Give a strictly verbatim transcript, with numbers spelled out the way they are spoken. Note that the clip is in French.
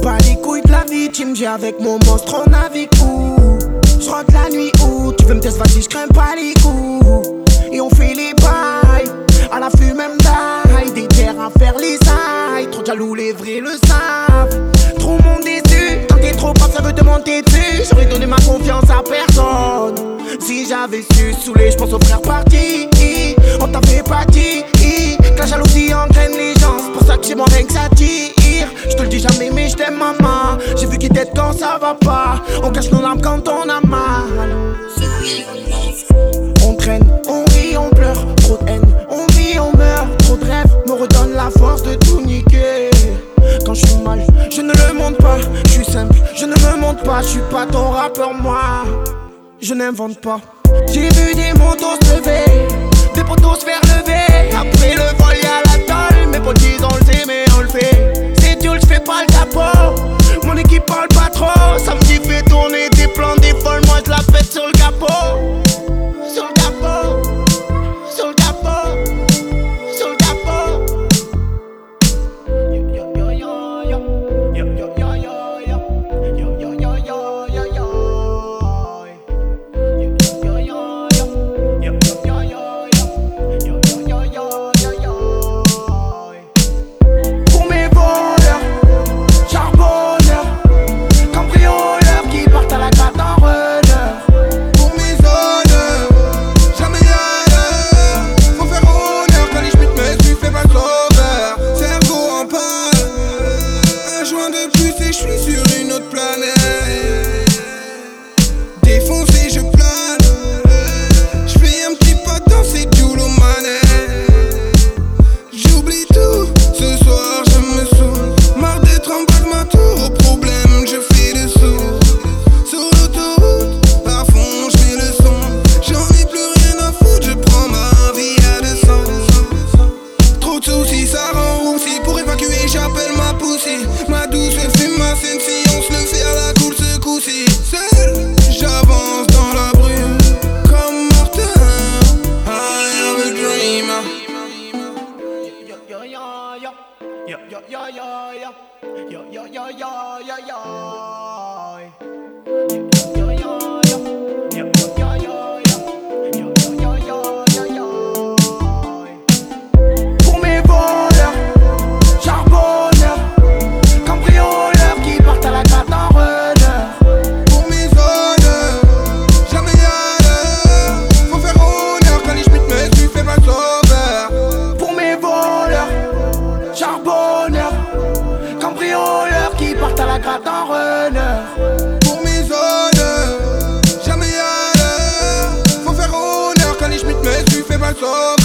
Pas les couilles de la victime, j'ai avec mon monstre, on a vécu. J'rentre la nuit où tu veux me tester, vas-y, j'crains pas les coups. Et on fait les bails, à la fumée même d'ail. Des terres à faire les ailes, trop de jaloux, les vrais le savent. Trop monde déçu, quand t'es trop pas, ça veut te monter dessus. J'aurais donné ma confiance à personne. Si j'avais su saouler, j'pense aux frères partis. On t'avait pas dit que la jalousie engraine les gens. C'est pour ça que c'est mon rien que ça tire. Je te le dis jamais mais je t'aime maman. J'ai vu qu'il t'aide quand ça va pas. On cache nos larmes quand on a mal. On traîne, on rit, on pleure. Trop de haine, on vit, on meurt. Trop de rêves me redonnent la force de tout niquer. Quand je suis mal, je ne le montre pas. Je suis simple, je ne me montre pas. Je suis pas ton rappeur moi. Je n'invente pas. J'ai vu des motos se lever, des potos se faire lever. Après le vol y'a la dalle. Mes potes disent on le sait mais on le fait. C'est dur, je fais pas le capot. Mon équipe parle pas trop. Ça me dit fait tourner des plans, des folles. Moi je la pète sur le capot. Sur le capot. Sur le capot. Sur le capot. Yo yo yo yo yo. Yo yo yo yo yo. Yo yo yo yo yo yo. Ma douce fume ma scène, si on se le fait à la cool ce coup-ci. Seul, j'avance dans la brume comme Martin. I am a dreamer. Yo yo yo yo. Yo yo yo yo yo. Yo yo yo yo yo yo. Yo yo yo yo. Yo yo yo yo. Yo yo yo yo yo. Pour mes voleurs, charbonneurs, cambrioleurs qui partent à la gratte en runner. Pour mes honneurs, jamais à l'heure. Faut faire honneur quand les schmitts me suivent, fais pas le sauveur. Pour mes voleurs, charbonneurs, cambrioleurs qui partent à la gratte en runner. Pour mes honneurs, jamais à l'heure. Faut faire honneur quand les schmitts me suivent, fais pas le sauveur.